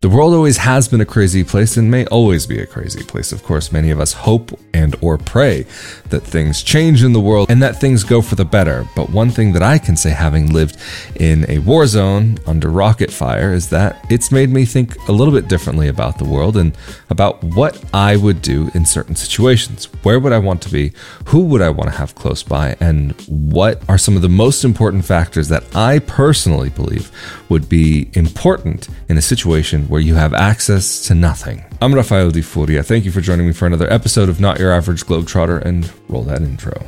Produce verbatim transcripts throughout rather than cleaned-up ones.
world always has been a crazy place and may always be a crazy place. Of course, many of us hope and or pray that things change in the world and that things go for the better. But one thing that I can say, having lived in a war zone under rocket fire, is that it's made me think a little bit differently about the world and about what I would do in certain situations. Where would I want to be? Who would I want to have close by? And what are some of the most important factors that I personally believe would be important in a situation where you have access to nothing? I'm Rafael Di Furia. Thank you for joining me for another episode of Not Your Average Globetrotter, and roll that intro.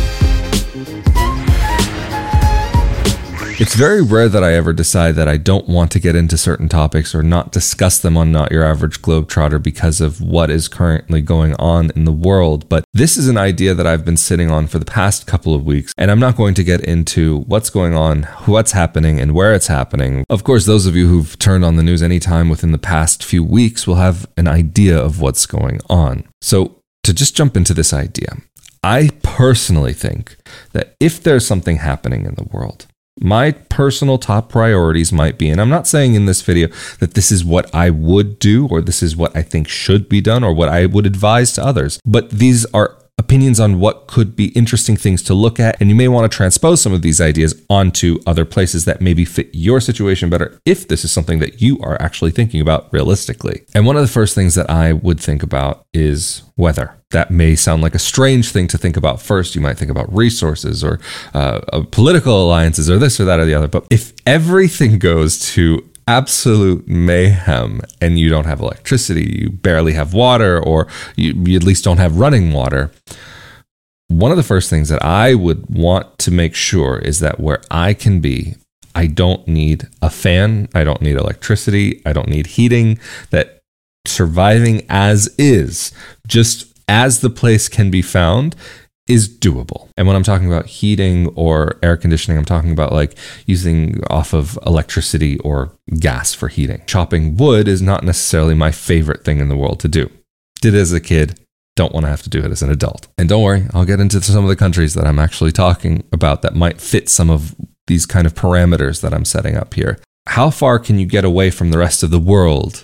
It's very rare that I ever decide that I don't want to get into certain topics or not discuss them on Not Your Average Globetrotter because of what is currently going on in the world. But this is an idea that I've been sitting on for the past couple of weeks, and I'm not going to get into what's going on, what's happening, and where it's happening. Of course, those of you who've turned on the news anytime within the past few weeks will have an idea of what's going on. So to just jump into this idea, I personally think that if there's something happening in the world, my personal top priorities might be, and I'm not saying in this video that this is what I would do or this is what I think should be done or what I would advise to others, but these are opinions on what could be interesting things to look at, and you may want to transpose some of these ideas onto other places that maybe fit your situation better if this is something that you are actually thinking about realistically. And one of the first things that I would think about is weather. That may sound like a strange thing to think about first. You might think about resources or uh, political alliances or this or that or the other. But if everything goes to absolute mayhem and you don't have electricity, you barely have water, or you, you at least don't have running water, one of the first things that I would want to make sure is that where I can be, I don't need a fan, I don't need electricity, I don't need heating, that surviving as is, just as the place can be found, is doable. And when I'm talking about heating or air conditioning, I'm talking about like using off of electricity or gas for heating. Chopping wood is not necessarily my favorite thing in the world to do. Did it as a kid, don't want to have to do it as an adult. And don't worry, I'll get into some of the countries that I'm actually talking about that might fit some of these kind of parameters that I'm setting up here. How far can you get away from the rest of the world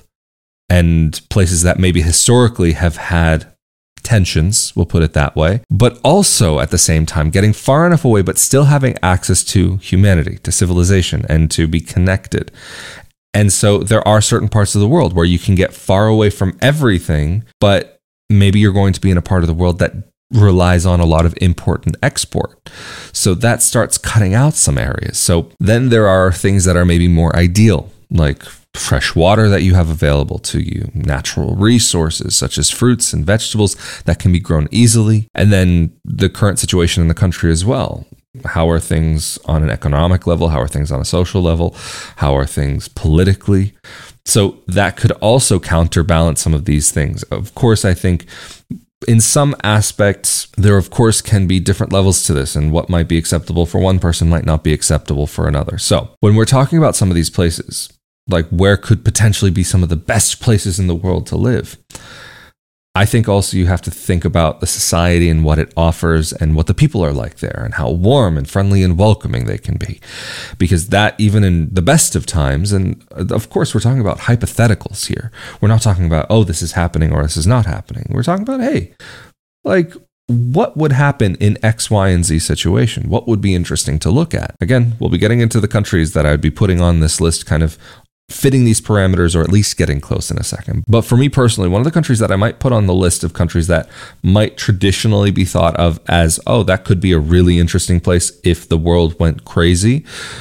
and places that maybe historically have had tensions, we'll put it that way, but also at the same time getting far enough away but still having access to humanity, to civilization, and to be connected. And so there are certain parts of the world where you can get far away from everything, but maybe you're going to be in a part of the world that relies on a lot of import and export. So that starts cutting out some areas. So then there are things that are maybe more ideal, like fresh water that you have available to you, natural resources such as fruits and vegetables that can be grown easily, and then the current situation in the country as well. How are things on an economic level? How are things on a social level? How are things politically? So that could also counterbalance some of these things. Of course, I think in some aspects, there of course can be different levels to this, and what might be acceptable for one person might not be acceptable for another. So when we're talking about some of these places, like where could potentially be some of the best places in the world to live, I think also you have to think about the society and what it offers and what the people are like there and how warm and friendly and welcoming they can be. Because that, even in the best of times, and of course we're talking about hypotheticals here. We're not talking about, oh, this is happening or this is not happening. We're talking about, hey, like, what would happen in X, Y, and Z situation? What would be interesting to look at? Again, we'll be getting into the countries that I'd be putting on this list kind of fitting these parameters or at least getting close in a second. But for me personally, one of the countries that I might put on the list of countries that might traditionally be thought of as, oh, that could be a really interesting place if the world went crazy,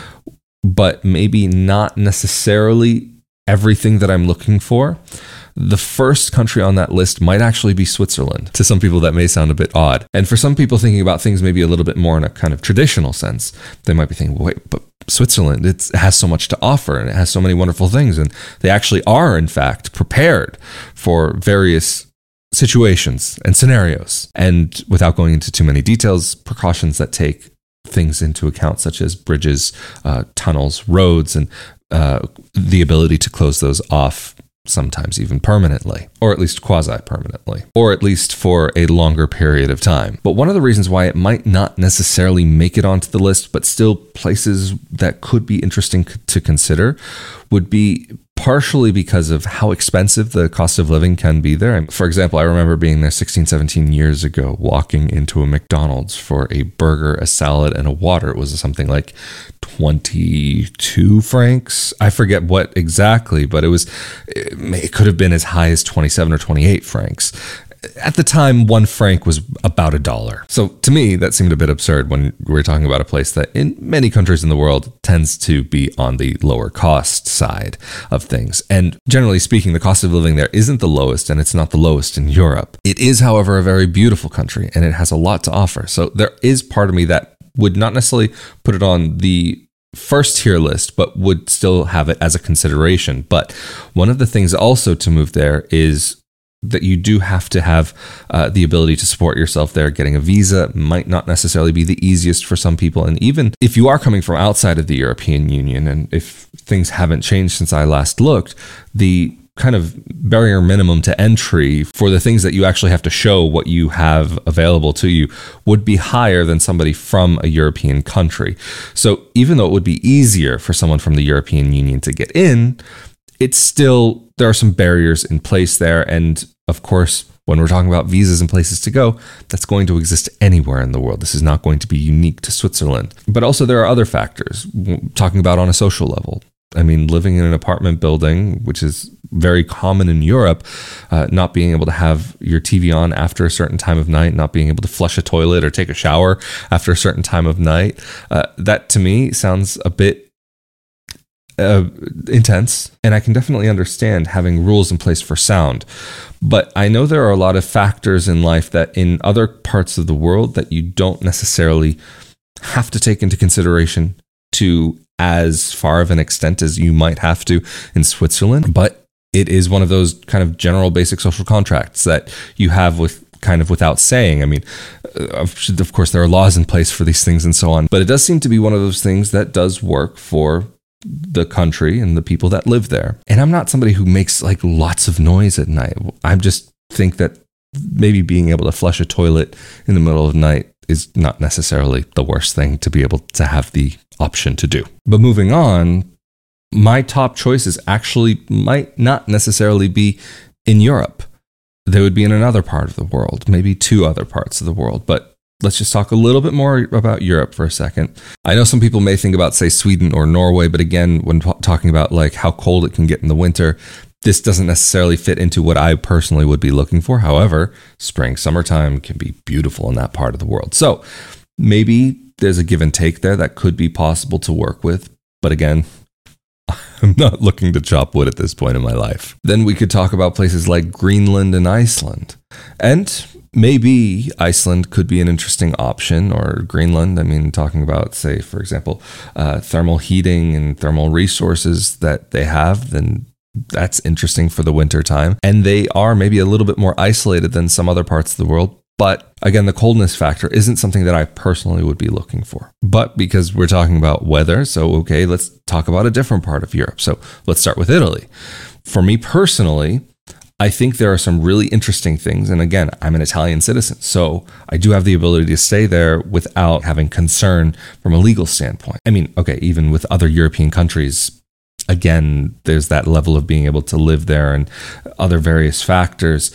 but maybe not necessarily everything that I'm looking for. The first country on that list might actually be Switzerland. To some people, that may sound a bit odd. And for some people thinking about things maybe a little bit more in a kind of traditional sense, they might be thinking, wait, but Switzerland, it's, it has so much to offer and it has so many wonderful things. And they actually are, in fact, prepared for various situations and scenarios. And without going into too many details, precautions that take things into account, such as bridges, uh, tunnels, roads, and uh, the ability to close those off sometimes even permanently, or at least quasi-permanently, or at least for a longer period of time. But one of the reasons why it might not necessarily make it onto the list, but still places that could be interesting to consider, would be partially because of how expensive the cost of living can be there. For example, I remember being there sixteen, seventeen years ago, walking into a McDonald's for a burger, a salad, and a water. It was something like twenty-two francs. I forget what exactly, but it was, it could have been as high as twenty-seven or twenty-eight francs. At the time, one franc was about a dollar. So to me, that seemed a bit absurd when we're talking about a place that in many countries in the world tends to be on the lower cost side of things. And generally speaking, the cost of living there isn't the lowest, and it's not the lowest in Europe. It is, however, a very beautiful country, and it has a lot to offer. So there is part of me that would not necessarily put it on the first tier list, but would still have it as a consideration. But one of the things also to move there is that you do have to have uh, the ability to support yourself there. Getting a visa might not necessarily be the easiest for some people. And even if you are coming from outside of the European Union, and if things haven't changed since I last looked, the kind of barrier minimum to entry for the things that you actually have to show what you have available to you would be higher than somebody from a European country. So even though it would be easier for someone from the European Union to get in, it's still, there are some barriers in place there. And of course, when we're talking about visas and places to go, that's going to exist anywhere in the world. This is not going to be unique to Switzerland. But also there are other factors, talking about on a social level. I mean, living in an apartment building, which is very common in Europe, uh, not being able to have your T V on after a certain time of night, not being able to flush a toilet or take a shower after a certain time of night, uh, that to me sounds a bit Uh, intense, and I can definitely understand having rules in place for sound. But I know there are a lot of factors in life that in other parts of the world that you don't necessarily have to take into consideration to as far of an extent as you might have to in Switzerland. But it is one of those kind of general basic social contracts that you have with kind of without saying. I mean, of course, there are laws in place for these things and so on, but it does seem to be one of those things that does work for the country and the people that live there. And I'm not somebody who makes like lots of noise at night. I just think that maybe being able to flush a toilet in the middle of the night is not necessarily the worst thing to be able to have the option to do. But moving on, my top choices actually might not necessarily be in Europe. They would be in another part of the world, maybe two other parts of the world. But let's just talk a little bit more about Europe for a second. I know some people may think about, say, Sweden or Norway, but again, when t- talking about like how cold it can get in the winter, this doesn't necessarily fit into what I personally would be looking for. However, spring, summertime can be beautiful in that part of the world. So maybe there's a give and take there that could be possible to work with. But again, I'm not looking to chop wood at this point in my life. Then we could talk about places like Greenland and Iceland. And maybe Iceland could be an interesting option, or Greenland. I mean, talking about, say, for example, uh, thermal heating and thermal resources that they have, then that's interesting for the winter time. And they are maybe a little bit more isolated than some other parts of the world. But again, the coldness factor isn't something that I personally would be looking for. But because we're talking about weather, so okay, let's talk about a different part of Europe. So let's start with Italy. For me personally, I think there are some really interesting things. And again, I'm an Italian citizen, so I do have the ability to stay there without having concern from a legal standpoint. I mean, okay, even with other European countries, again, there's that level of being able to live there and other various factors.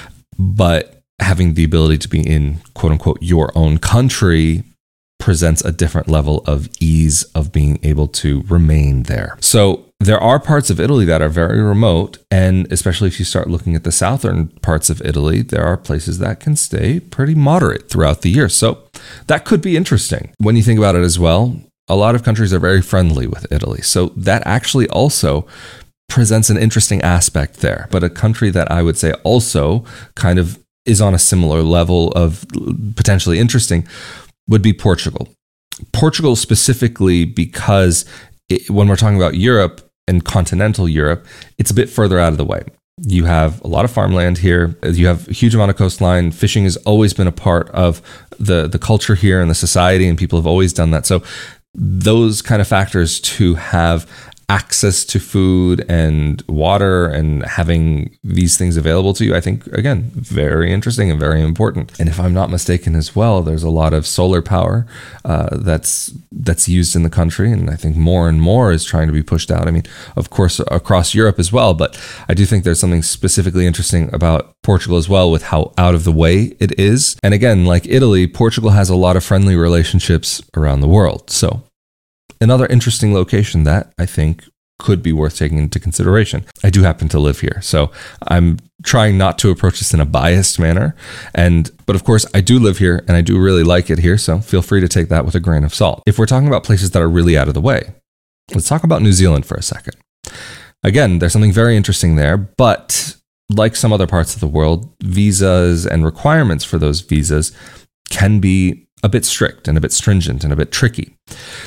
But having the ability to be in, quote unquote, your own country presents a different level of ease of being able to remain there. So there are parts of Italy that are very remote, and especially if you start looking at the southern parts of Italy, there are places that can stay pretty moderate throughout the year. So that could be interesting. When you think about it as well, a lot of countries are very friendly with Italy. So that actually also presents an interesting aspect there. But a country that I would say also kind of is on a similar level of potentially interesting would be Portugal. Portugal specifically because it, when we're talking about Europe and continental Europe, it's a bit further out of the way. You have a lot of farmland here. You have a huge amount of coastline. Fishing has always been a part of the, the culture here and the society, and people have always done that. So those kind of factors to have access to food and water and having these things available to you, I think, again, very interesting and very important. And if I'm not mistaken as well, there's a lot of solar power uh, that's that's used in the country. And I think more and more is trying to be pushed out. I mean, of course, across Europe as well. But I do think there's something specifically interesting about Portugal as well with how out of the way it is. And again, like Italy, Portugal has a lot of friendly relationships around the world. So another interesting location that I think could be worth taking into consideration. I do happen to live here, so I'm trying not to approach this in a biased manner. And but of course, I do live here and I do really like it here, so feel free to take that with a grain of salt. If we're talking about places that are really out of the way, let's talk about New Zealand for a second. Again, there's something very interesting there, but like some other parts of the world, visas and requirements for those visas can be a bit strict and a bit stringent and a bit tricky.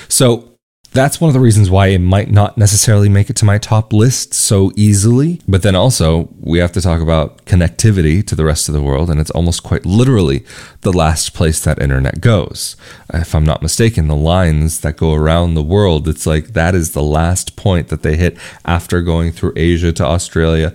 So that's one of the reasons why it might not necessarily make it to my top list so easily. But then also, we have to talk about connectivity to the rest of the world, and it's almost quite literally the last place that internet goes. If I'm not mistaken, the lines that go around the world, it's like that is the last point that they hit after going through Asia to Australia.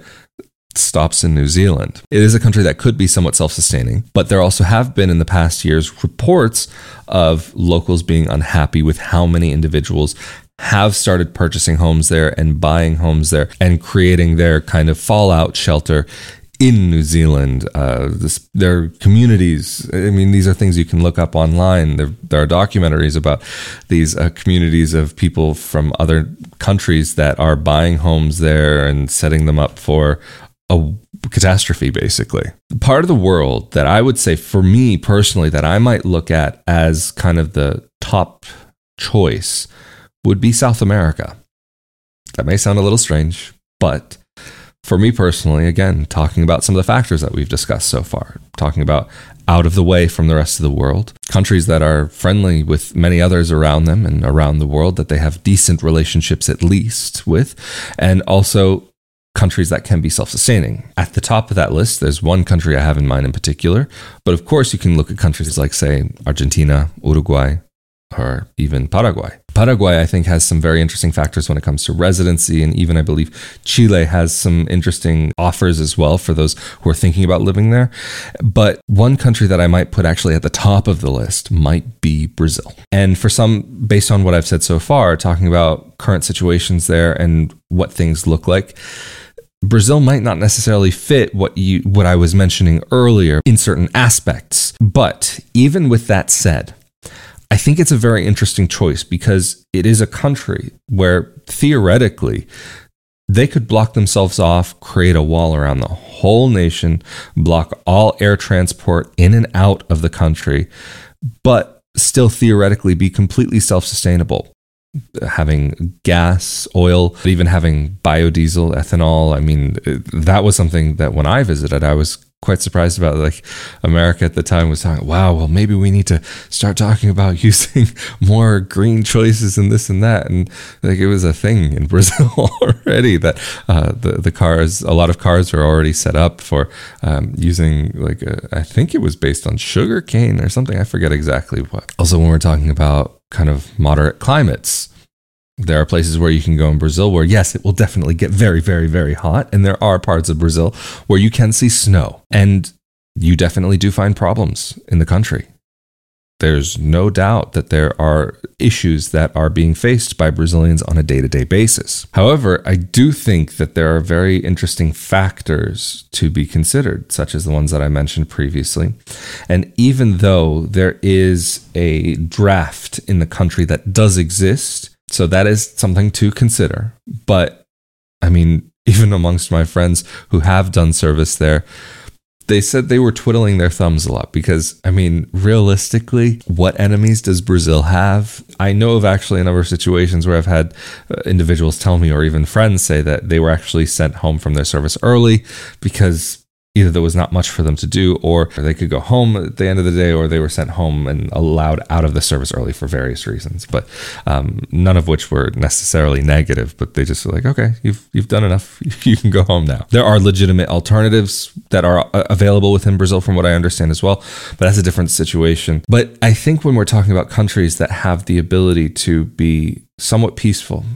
Stops in New Zealand. It is a country that could be somewhat self-sustaining, but there also have been in the past years reports of locals being unhappy with how many individuals have started purchasing homes there and buying homes there and creating their kind of fallout shelter in New Zealand. Uh, this, there are communities. I mean, these are things you can look up online. There, there are documentaries about these uh, communities of people from other countries that are buying homes there and setting them up for a catastrophe, basically. Part of the world that I would say, for me personally, that I might look at as kind of the top choice would be South America. That may sound a little strange, but for me personally, again, talking about some of the factors that we've discussed so far, talking about out of the way from the rest of the world, countries that are friendly with many others around them and around the world that they have decent relationships at least with, and also countries that can be self-sustaining. At the top of that list, there's one country I have in mind in particular, but of course you can look at countries like, say, Argentina, Uruguay, or even Paraguay. Paraguay, I think, has some very interesting factors when it comes to residency, and even I believe Chile has some interesting offers as well for those who are thinking about living there. But one country that I might put actually at the top of the list might be Brazil. And for some, based on what I've said so far, talking about current situations there and what things look like, Brazil might not necessarily fit what you what I was mentioning earlier in certain aspects. But even with that said, I think it's a very interesting choice because it is a country where theoretically they could block themselves off, create a wall around the whole nation, block all air transport in and out of the country, but still theoretically be completely self-sustainable. Having gas, oil, even having biodiesel, ethanol. I mean, that was something that when I visited, I was quite surprised about. Like, America at the time was talking, wow, well, maybe we need to start talking about using more green choices and this and that. And like, it was a thing in Brazil already that uh, the, the cars, a lot of cars were already set up for um, using like, a, I think it was based on sugar cane or something. I forget exactly what. Also, when we're talking about kind of moderate climates, there are places where you can go in Brazil where, yes, it will definitely get very, very, very hot. And there are parts of Brazil where you can see snow. And you definitely do find problems in the country. There's no doubt that there are issues that are being faced by Brazilians on a day-to-day basis. However, I do think that there are very interesting factors to be considered, such as the ones that I mentioned previously. And even though there is a draft in the country that does exist, so that is something to consider. But I mean, even amongst my friends who have done service there, they said they were twiddling their thumbs a lot because, I mean, realistically, what enemies does Brazil have? I know of actually a number of situations where I've had uh, individuals tell me, or even friends say that they were actually sent home from their service early because either there was not much for them to do, or they could go home at the end of the day, or they were sent home and allowed out of the service early for various reasons. But um, none of which were necessarily negative, but they just were like, okay, you've you've done enough. You can go home now. There are legitimate alternatives that are available within Brazil, from what I understand as well, but that's a different situation. But I think when we're talking about countries that have the ability to be somewhat peaceful,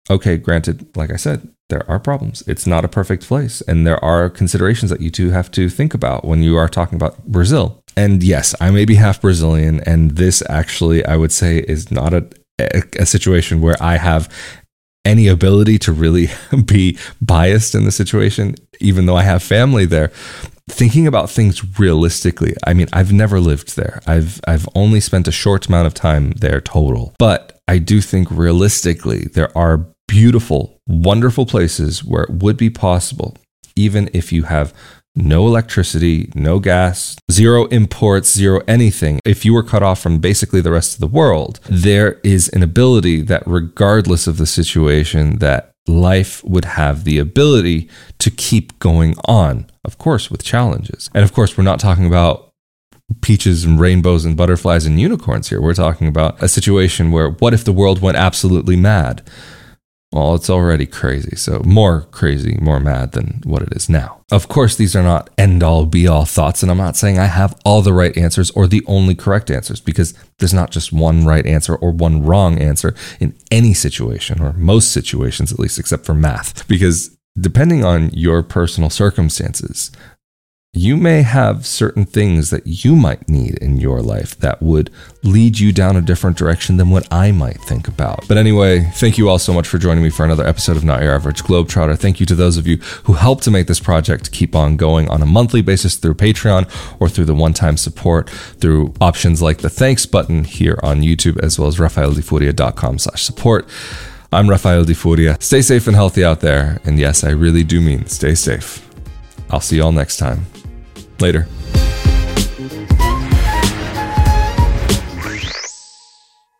okay, granted, like I said, there are problems. It's not a perfect place. And there are considerations that you two have to think about when you are talking about Brazil. And yes, I may be half Brazilian. And this actually, I would say, is not a, a situation where I have any ability to really be biased in the situation, even though I have family there. Thinking about things realistically, I mean, I've never lived there. I've I've only spent a short amount of time there total. But I do think realistically, there are beautiful, wonderful places where it would be possible, even if you have no electricity, no gas, zero imports, zero anything. If you were cut off from basically the rest of the world, there is an ability that regardless of the situation, that life would have the ability to keep going on, of course, with challenges. And of course, we're not talking about peaches and rainbows and butterflies and unicorns here. We're talking about a situation where what if the world went absolutely mad? Well, it's already crazy. So more crazy, more mad than what it is now. Of course, these are not end-all, be-all thoughts, and I'm not saying I have all the right answers or the only correct answers, because there's not just one right answer or one wrong answer in any situation, or most situations at least, except for math. Because depending on your personal circumstances, you may have certain things that you might need in your life that would lead you down a different direction than what I might think about. But anyway, thank you all so much for joining me for another episode of Not Your Average Globetrotter. Thank you to those of you who helped to make this project keep on going on a monthly basis through Patreon or through the one-time support through options like the thanks button here on YouTube, as well as rafaeldifuria.com slash support. I'm Rafael Di Furia. Stay safe and healthy out there. And yes, I really do mean stay safe. I'll see you all next time. Later.